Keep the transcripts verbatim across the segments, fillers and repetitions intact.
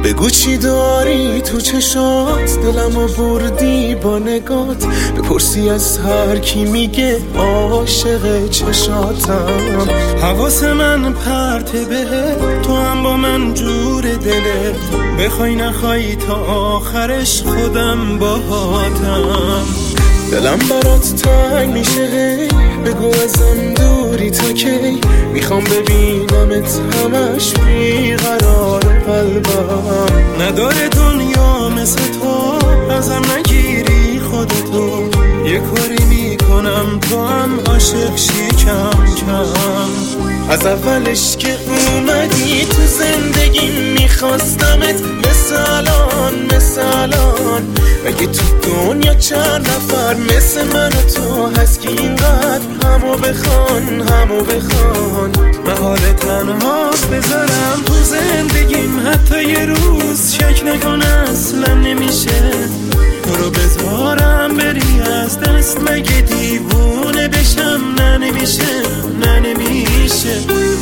بگو چی داری تو چشات، دلمو بردی با نگات. بپرسی از هر کی میگه عاشق چشاتم. حواس من پرته بهت، تو هم با من جور دلت. بخوای نخوای تا آخرش خودم باهاتم. دلم برات تنگ میشه، بگو ازم دوری تا کی. میخوام ببینمت همش بیقرار قلبم. نداره دنیا مثل تو، ازم نگیری خودتو. یه کاری میکنم تو هم عاشق شی کم کم. از اولش که اومدی تو زندگی میخواستمت، مثالان مثالان. مگه تو دنیا چند نفر مثل من و تو هست که اینقدر همو بخوان همو بخوان. من حال تنهاست بذارم تو زندگیم، حتی یه روز شک نکن اصلا نمیشه. تو رو بذارم بری از دست، مگه دیوونه بشم؟ نه نمیشه نه نمیشه.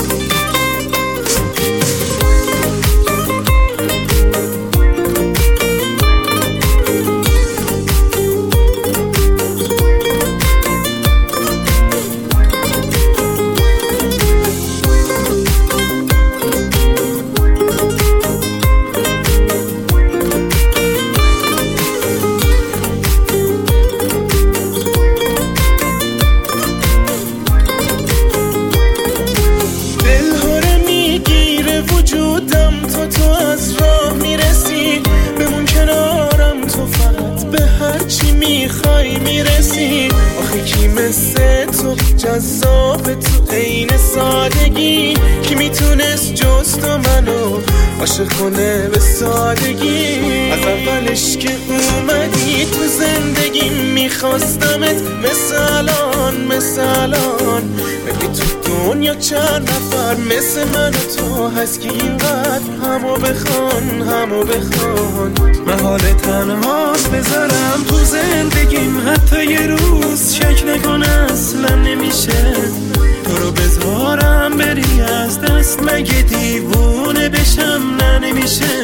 تو از راه میرسی، بمون کنارم تو فقط به هر چی میخوای میرسی. آخه کی مثل تو جذاب تو عین سادگی، کی میتونست جز تو منو عاشق کنه به سادگی. از اولش که اومدی تو زندگی میخواستمت، مثالان مثالان. مگه تو دنیا چند نفر مثل من و تو هست که اینقدر همو بخوان همو بخوان. من حال تنهاست بذارم تو زندگیم، حتی یه روز شک نکن اصلا نمیشه. تو رو بذارم بری از دست، مگه دیوونه بشم؟ نه نمیشه